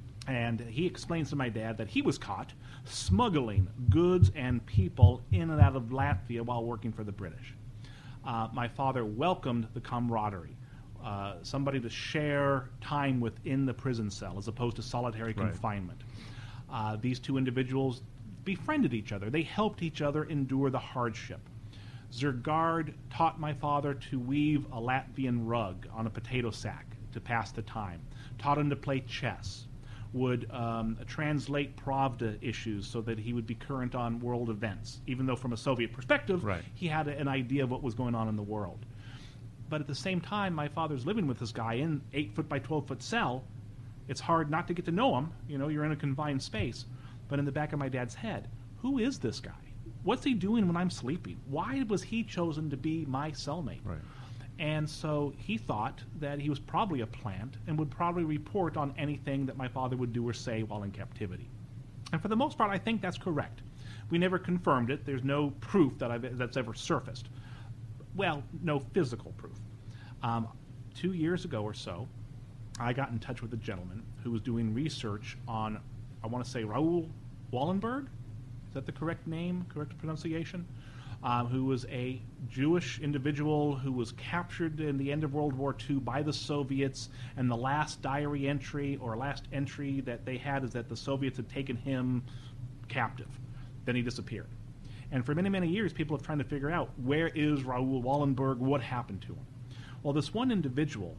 And he explains to my dad that he was caught smuggling goods and people in and out of Latvia while working for the British. Uh, my father welcomed the camaraderie, uh, somebody to share time within the prison cell as opposed to solitary right. confinement. Uh, these two individuals befriended each other. They helped each other endure the hardship. Zergard taught my father to weave a Latvian rug on a potato sack to pass the time, taught him to play chess, would um, translate Pravda issues so that he would be current on world events, even though from a Soviet perspective, right. he had a, an idea of what was going on in the world. But at the same time, my father's living with this guy in eight foot by twelve foot cell. It's hard not to get to know him. You know, you're in a confined space. But in the back of my dad's head, who is this guy? What's he doing when I'm sleeping? Why was he chosen to be my cellmate? Right. And so he thought that he was probably a plant and would probably report on anything that my father would do or say while in captivity. And for the most part, I think that's correct. We never confirmed it. There's no proof that I've, that's ever surfaced. Well, no physical proof. Um, two years ago or so, I got in touch with a gentleman who was doing research on, I want to say, Raoul Wallenberg? Is that the correct name, correct pronunciation? Um, who was a Jewish individual who was captured in the end of World War Two by the Soviets, and the last diary entry or last entry that they had is that the Soviets had taken him captive. Then he disappeared. And for many, many years, people have tried to figure out, where is Raoul Wallenberg? What happened to him? Well, this one individual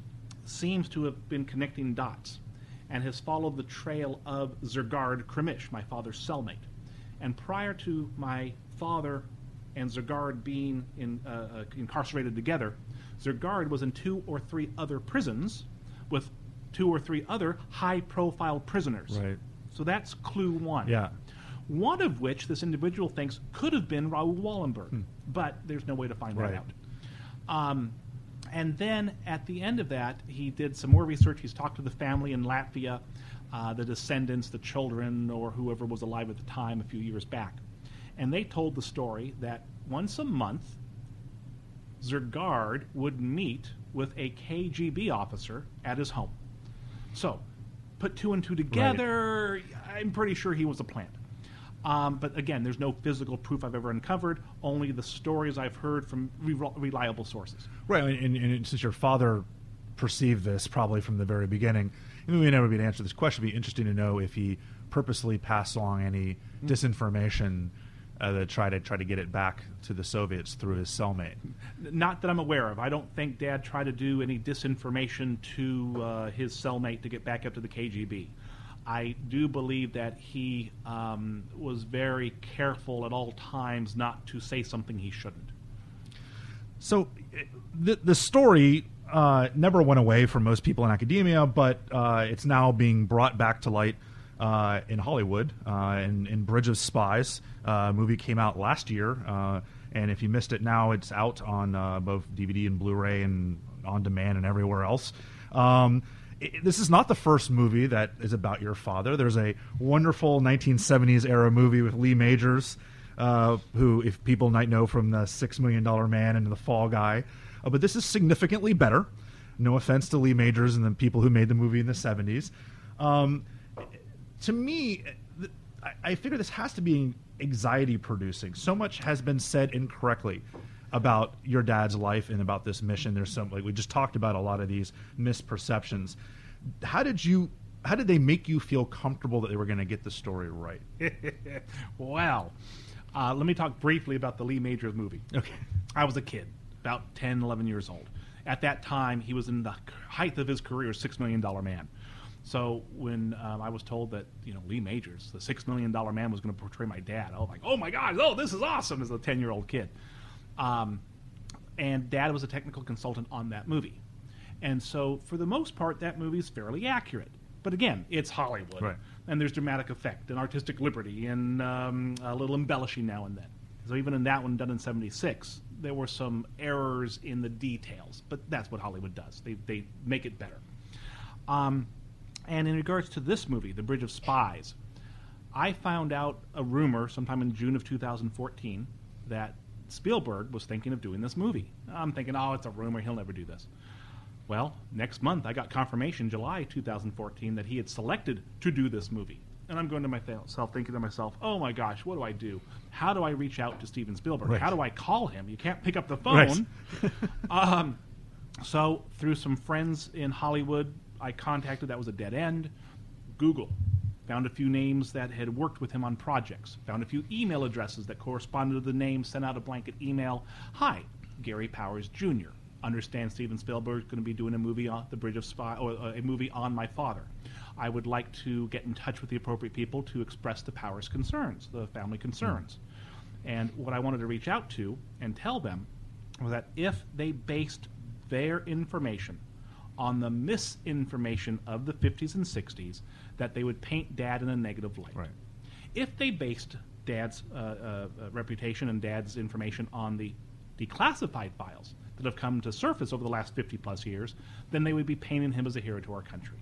seems to have been connecting dots and has followed the trail of Zergard Krimish, my father's cellmate. And prior to my father and Zergard being in, uh, uh, incarcerated together, Zergard was in two or three other prisons with two or three other high-profile prisoners. Right. So that's clue one. Yeah. One of which this individual thinks could have been Raoul Wallenberg, hmm. but there's no way to find right. that out. Um, and then at the end of that, he did some more research. He's talked to the family in Latvia, uh, the descendants, the children, or whoever was alive at the time a few years back. And they told the story that once a month, Zergard would meet with a K G B officer at his home. So, put two and two together. Right. I'm pretty sure he was a plant. Um, but again, there's no physical proof I've ever uncovered, only the stories I've heard from re- reliable sources. Right, and, and since your father perceived this probably from the very beginning, we may never be able to answer this question. It would be interesting to know if he purposely passed along any mm-hmm. disinformation uh, to try to try to get it back to the Soviets through his cellmate. Not that I'm aware of. I don't think Dad tried to do any disinformation to uh, his cellmate to get back up to the K G B. I do believe that he um, was very careful at all times not to say something he shouldn't. So the, the story uh, never went away from most people in academia, but uh, it's now being brought back to light uh, in Hollywood. Uh, in, in Bridge of Spies, uh, a movie came out last year, uh, and if you missed it now, it's out on uh, both D V D and Blu-ray and on demand and everywhere else. Um, It, this is not the first movie that is about your father. There's a wonderful nineteen seventies era movie with Lee Majors, uh, who, if people might know from the Six Million Dollar Man and The Fall Guy, uh, but this is significantly better. No offense to Lee Majors and the people who made the movie in the seventies. Um, to me, th- I, I figure this has to be anxiety-producing. So much has been said incorrectly about your dad's life and about this mission. There's some, like we just talked about, a lot of these misperceptions. How did you, how did they make you feel comfortable that they were going to get the story right? Well, uh, let me talk briefly about the Lee Majors movie. Okay. I was a kid, about ten, eleven years old. At that time, he was in the height of his career, Six Million Dollar Man. So when um, I was told that, you know, Lee Majors, the Six Million Dollar Man, was going to portray my dad, I was like, oh my God, oh, this is awesome, as a ten-year-old kid. Um, and Dad was a technical consultant on that movie. And so, for the most part, that movie is fairly accurate. But again, it's Hollywood. Right. And there's dramatic effect and artistic liberty and um, a little embellishing now and then. So even in that one done in seventy-six, there were some errors in the details. But that's what Hollywood does. They, they make it better. Um, and in regards to this movie, The Bridge of Spies, I found out a rumor sometime in June of two thousand fourteen that Spielberg was thinking of doing this movie. I'm thinking, oh, it's a rumor, he'll never do this. Well, next month I got confirmation, July two thousand fourteen, that he had selected to do this movie. And I'm going to myself, thinking to myself, oh my gosh, what do I do? How do I reach out to Steven Spielberg? Right. How do I call him? You can't pick up the phone. Right. um, so through some friends in Hollywood, I contacted, that was a dead end, Google. Found a few names that had worked with him on projects. Found a few email addresses that corresponded to the name. Sent out a blanket email. Hi, Gary Powers Junior Understand Steven Spielberg is going to be doing a movie on The Bridge of Spies, or a movie on my father. I would like to get in touch with the appropriate people to express the Powers concerns, the family concerns. Mm. And what I wanted to reach out to and tell them was that if they based their information on the misinformation of the fifties and sixties, that they would paint Dad in a negative light. Right. If they based Dad's uh, uh, reputation and Dad's information on the declassified files that have come to surface over the last fifty plus years, then they would be painting him as a hero to our country.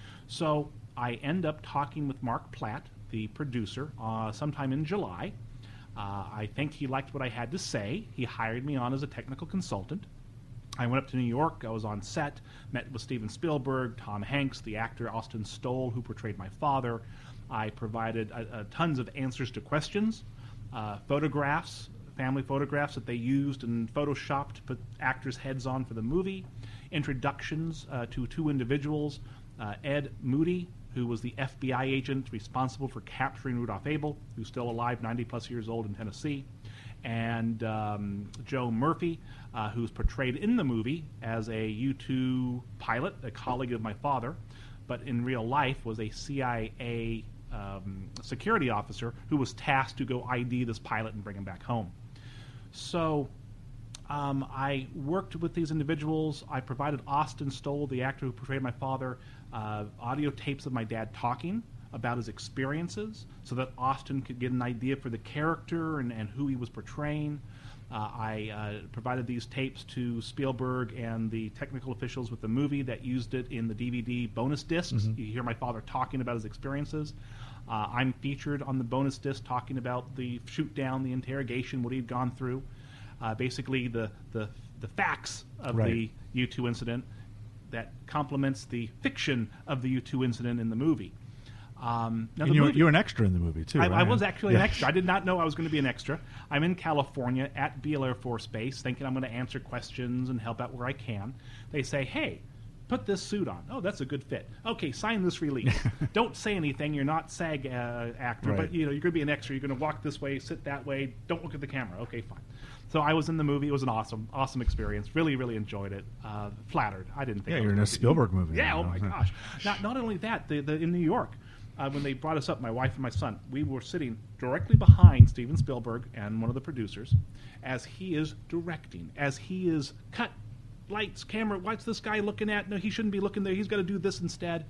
So I end up talking with Mark Platt, the producer, uh, sometime in July. Uh, I think he liked what I had to say. He hired me on as a technical consultant. I went up to New York. I was on set, met with Steven Spielberg, Tom Hanks, the actor Austin Stoll, who portrayed my father. I provided uh, uh, tons of answers to questions, uh, photographs, family photographs that they used and photoshopped to put actors' heads on for the movie, introductions uh, to two individuals, uh, Ed Moody, who was the F B I agent responsible for capturing Rudolph Abel, who's still alive, ninety plus years old in Tennessee, and um, Joe Murphy, uh, who's portrayed in the movie as a U two pilot, a colleague of my father, but in real life was a C I A um, security officer who was tasked to go I D this pilot and bring him back home. So um, I worked with these individuals. I provided Austin Stoll, the actor who portrayed my father, uh, audio tapes of my dad talking about his experiences so that Austin could get an idea for the character and, and who he was portraying. Uh, I uh, provided these tapes to Spielberg and the technical officials with the movie that used it in the D V D bonus discs. Mm-hmm. You hear my father talking about his experiences. Uh, I'm featured on the bonus disc talking about the shoot down, the interrogation, what he'd gone through. Uh, basically, the, the, the facts of right. the U two incident. that complements the fiction of the U two incident in the movie. Um, now and the you, movie, were, you were an extra in the movie, too, I, right? I was actually yeah. an extra. I did not know I was going to be an extra. I'm in California at Beale Air Force Base, thinking I'm going to answer questions and help out where I can. They say, hey, put this suit on. Oh, that's a good fit. Okay, sign this release. Don't say anything. You're not SAG uh, actor, Right. but you know you're going to be an extra. You're going to walk this way, sit that way. Don't look at the camera. Okay, fine. So I was in the movie. It was an awesome, awesome experience. Really, really enjoyed it. Uh, flattered. I didn't think. Yeah, I you're was in a gonna Spielberg be, movie. Yeah. now. Oh my gosh. Not not only that, the, the in New York. Uh, when they brought us up, my wife and my son, we were sitting directly behind Steven Spielberg and one of the producers as he is directing, as he is cut, lights, camera, what's this guy looking at? No, he shouldn't be looking there. He's got to do this instead.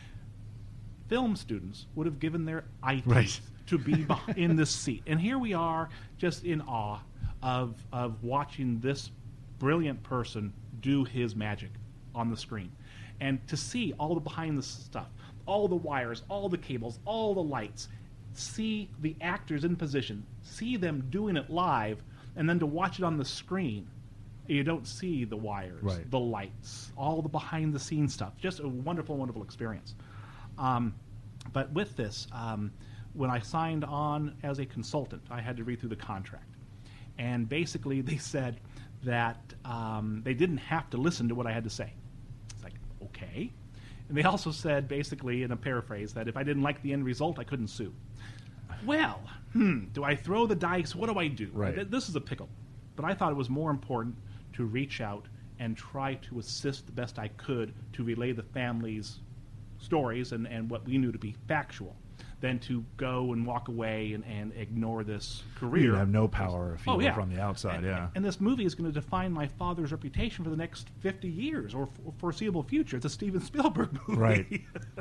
Film students would have given their eye teeth Right. to be beh- in this seat. And here we are just in awe of, of watching this brilliant person do his magic on the screen. And to see all the behind the stuff, all the wires, all the cables, all the lights, see the actors in position, see them doing it live, and then to watch it on the screen, you don't see the wires, Right. the lights, all the behind-the-scenes stuff. Just a wonderful, wonderful experience. Um, but with this, um, when I signed on as a consultant, I had to read through the contract. And basically they said that um, they didn't have to listen to what I had to say. It's like, okay. And they also said, basically, in a paraphrase, that if I didn't like the end result, I couldn't sue. Well, hmm, do I throw the dice? What do I do? Right. Th- This is a pickle. But I thought it was more important to reach out and try to assist the best I could to relay the family's stories and, and what we knew to be factual than to go and walk away and, and ignore this career. You'd have no power if you Oh, were yeah. from the outside, and, yeah. And this movie is going to define my father's reputation for the next fifty years or f- foreseeable future. It's a Steven Spielberg movie. Right.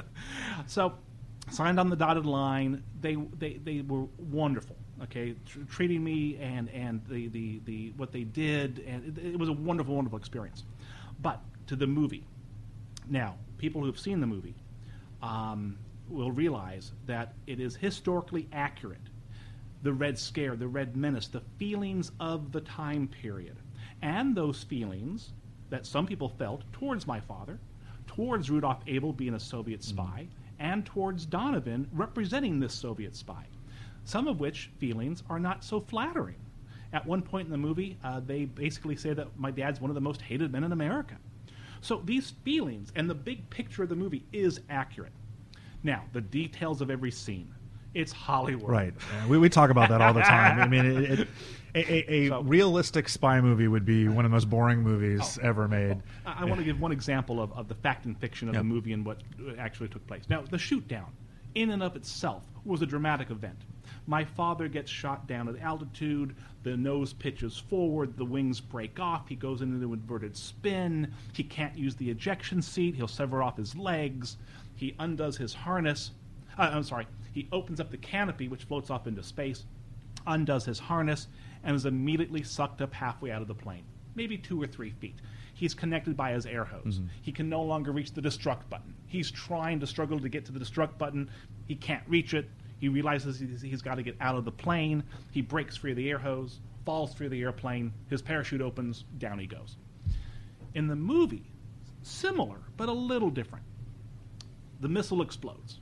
So, signed on the dotted line. They they, they were wonderful. Okay, tr- treating me and and the, the, the what they did, and it, it was a wonderful, wonderful experience. But to the movie. Now, people who have seen the movie um, will realize that it is historically accurate. The Red Scare, the Red Menace, the feelings of the time period, and those feelings that some people felt towards my father, towards Rudolph Abel being a Soviet spy, and towards Donovan representing this Soviet spy. Some of which feelings are not so flattering. At one point in the movie, uh, they basically say that my dad's one of the most hated men in America. So these feelings and the big picture of the movie is accurate. Now, the details of every scene. It's Hollywood. Right. Yeah, we, we talk about that all the time. I mean, it, it, a, a, a So- realistic spy movie would be one of the most boring movies Oh. ever made. I, I want to give one example of, of the fact and fiction of Yep. the movie and what actually took place. Now, the shoot down, in and of itself, was a dramatic event. My father gets shot down at altitude, the nose pitches forward, the wings break off, he goes into an inverted spin, he can't use the ejection seat, he'll sever off his legs, he undoes his harness, uh, I'm sorry, he opens up the canopy, which floats off into space, undoes his harness, and is immediately sucked up halfway out of the plane, maybe two or three feet. He's connected by his air hose. Mm-hmm. He can no longer reach the destruct button. He's trying to struggle to get to the destruct button. He can't reach it. He realizes he's, he's got to get out of the plane. He breaks free of the air hose, falls through the airplane. His parachute opens. Down he goes. In the movie, similar, but a little different. The missile explodes.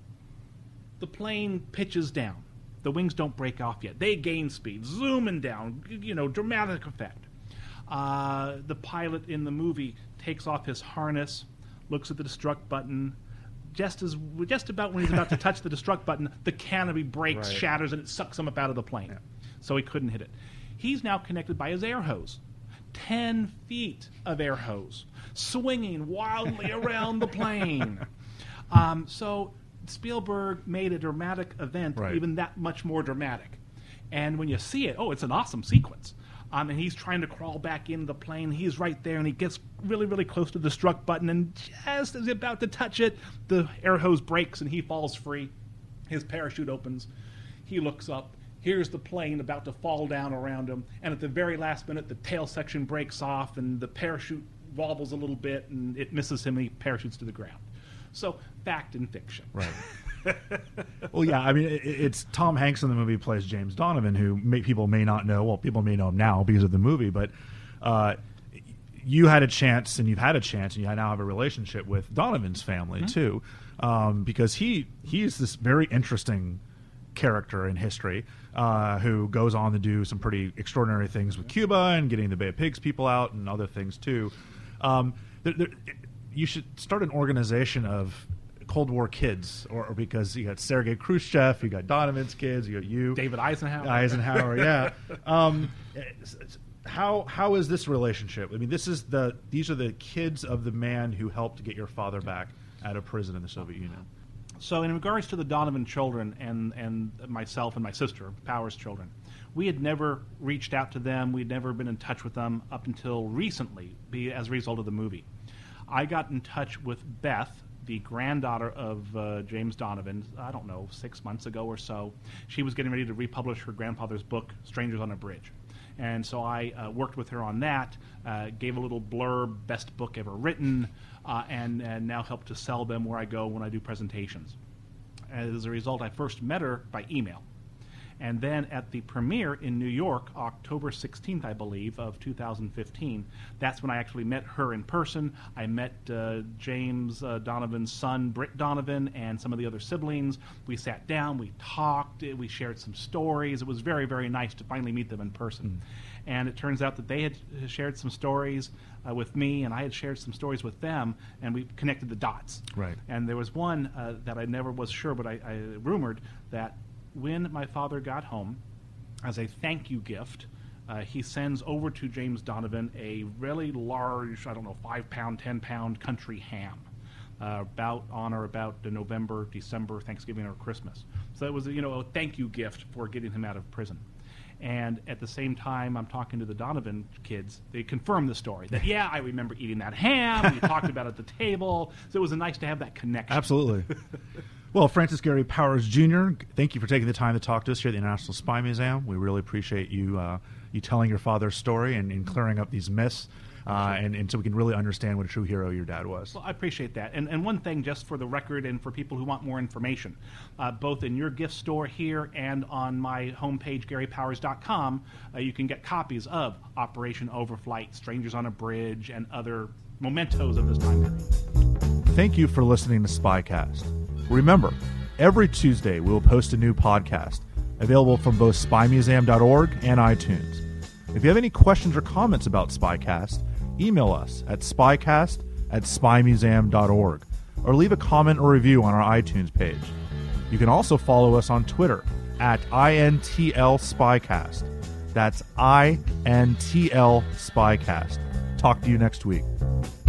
The plane pitches down. The wings don't break off yet. They gain speed, zooming down, you know, dramatic effect. Uh, the pilot in the movie takes off his harness, looks at the destruct button. Just as just about when he's about to touch the destruct button, the canopy breaks, Right. shatters, and it sucks him up out of the plane. Yeah. So he couldn't hit it. He's now connected by his air hose. Ten feet of air hose, swinging wildly around the plane. Um, so Spielberg made a dramatic event Right. even that much more dramatic. And when you see it, oh, it's an awesome sequence. Um, and he's trying to crawl back into the plane. He's right there, and he gets really, really close to the destruct button. And just as he's about to touch it, the air hose breaks, and he falls free. His parachute opens. He looks up. Here's the plane about to fall down around him. And at the very last minute, the tail section breaks off, and the parachute wobbles a little bit, and it misses him, and he parachutes to the ground. So, fact and fiction. Right. Well, yeah, I mean, it, it's Tom Hanks in the movie plays James Donovan, who may, people may not know. Well, people may know him now because of the movie, but uh, you had a chance, and you've had a chance, and you now have a relationship with Donovan's family mm-hmm. too, um, because he he's this very interesting character in history uh, who goes on to do some pretty extraordinary things with Cuba and getting the Bay of Pigs people out and other things too. Um, there, there, you should start an organization of Cold War kids, or, or because you got Sergei Khrushchev, you got Donovan's kids, you got you, David Eisenhower. Eisenhower, yeah. Um, how how is this relationship? I mean, this is the these are the kids of the man who helped get your father back out of prison in the Soviet Union. So, in regards to the Donovan children and and myself and my sister, Powers' children, we had never reached out to them. We'd never been in touch with them up until recently, be as a result of the movie. I got in touch with Beth, the granddaughter of uh, James Donovan, I don't know, six months ago or so. She was getting ready to republish her grandfather's book, Strangers on a Bridge. And so I uh, worked with her on that, uh, gave a little blurb, best book ever written, uh, and, and now help to sell them where I go when I do presentations. As a result, I first met her by email. And then at the premiere in New York, October sixteenth, I believe, of two thousand fifteen, that's when I actually met her in person. I met uh, James uh, Donovan's son, Britt Donovan, and some of the other siblings. We sat down, we talked, we shared some stories. It was very, very nice to finally meet them in person. Mm. And it turns out that they had shared some stories uh, with me, and I had shared some stories with them, and we connected the dots. Right. And there was one uh, that I never was sure, but I, I rumored that when my father got home, as a thank you gift, uh, he sends over to James Donovan a really large, I don't know, five pound, ten pound country ham, uh, about on or about November, December, Thanksgiving, or Christmas. So it was, you know, a thank you gift for getting him out of prison. And at the same time, I'm talking to the Donovan kids. They confirm the story that, yeah, I remember eating that ham. We talked about it at the table. So it was nice to have that connection. Absolutely. Well, Francis Gary Powers Junior, thank you for taking the time to talk to us here at the International Spy Museum. We really appreciate you uh, you telling your father's story and, and clearing up these myths, uh, and, and so we can really understand what a true hero your dad was. Well, I appreciate that. And, and one thing, just for the record and for people who want more information, uh, both in your gift store here and on my homepage, gary powers dot com, uh, you can get copies of Operation Overflight, Strangers on a Bridge, and other mementos of this time period. Thank you for listening to SpyCast. Remember, every Tuesday we will post a new podcast, available from both spy museum dot org and iTunes. If you have any questions or comments about SpyCast, email us at spycast at spy museum dot org, or leave a comment or review on our iTunes page. You can also follow us on Twitter at I N T L Spycast. That's I N T L Spycast. Talk to you next week.